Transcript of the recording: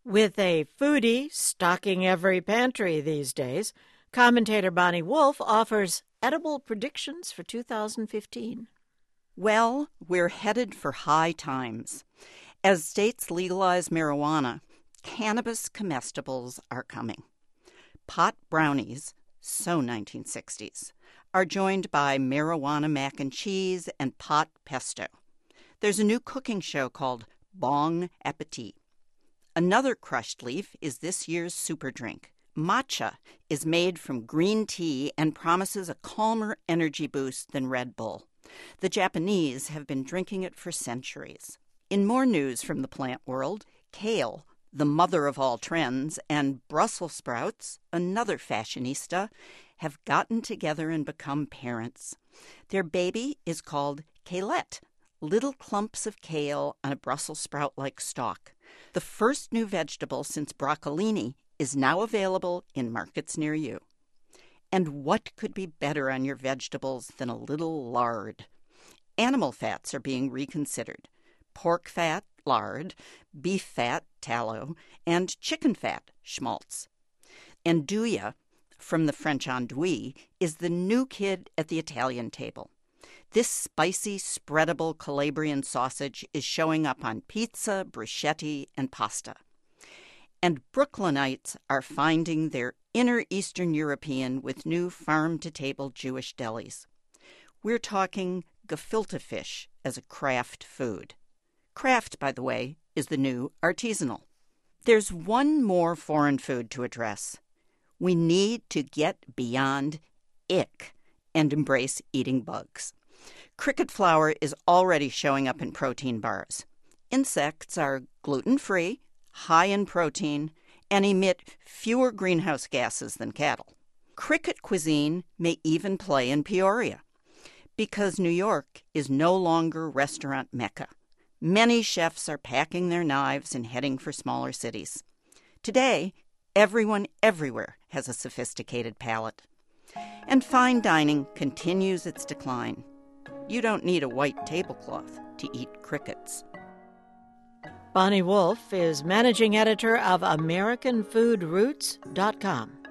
With a foodie stocking every pantry these days, commentator Bonnie Wolf offers edible predictions for 2015. Well, we're headed for high times. As states legalize marijuana, cannabis comestibles are coming. Pot brownies, so 1960s, are joined by marijuana mac and cheese and pot pesto. There's a new cooking show called Bong Appetit. Another crushed leaf is this year's super drink. Matcha is made from green tea and promises a calmer energy boost than Red Bull. The Japanese have been drinking it for centuries. In more news from the plant world, kale, the mother of all trends, and Brussels sprouts, another fashionista, have gotten together and become parents. Their baby is called Kaleette, little clumps of kale on a Brussels sprout-like stalk. The first new vegetable since broccolini is now available in markets near you. And what could be better on your vegetables than a little lard? Animal fats are being reconsidered. Pork fat, lard, beef fat, tallow, and chicken fat, schmaltz. Andouille, from the French andouille, is the new kid at the Italian table. This spicy, spreadable Calabrian sausage is showing up on pizza, bruschetti, and pasta. And Brooklynites are finding their inner Eastern European with new farm-to-table Jewish delis. We're talking gefilte fish as a craft food. Craft, by the way, is the new artisanal. There's one more foreign food to address. We need to get beyond ick and embrace eating bugs. Cricket flour is already showing up in protein bars. Insects are gluten-free, high in protein, and emit fewer greenhouse gases than cattle. Cricket cuisine may even play in Peoria, because New York is no longer restaurant mecca. Many chefs are packing their knives and heading for smaller cities. Today, everyone everywhere has a sophisticated palate. And fine dining continues its decline. You don't need a white tablecloth to eat crickets. Bonnie Wolf is managing editor of AmericanFoodRoots.com.